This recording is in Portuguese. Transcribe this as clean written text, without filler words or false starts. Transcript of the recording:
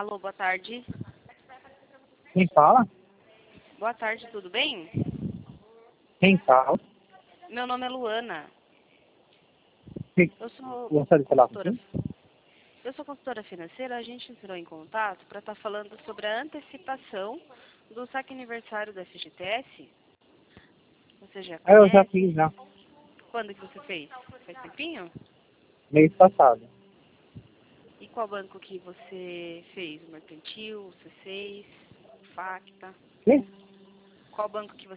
Alô, boa tarde. Quem fala? Boa tarde, tudo bem? Quem fala? Meu nome é Luana. Quem Eu sou gostaria de falar com consultora. quem? Eu sou consultora financeira. A gente entrou em contato para estar falando sobre a antecipação do saque aniversário da FGTS. Você já Eu já conhece? fiz, já. Quando que você fez? Faz tempinho? Mês passado. E qual banco que você fez? O Mercantil, o C6, o Facta? Quê? Qual banco que você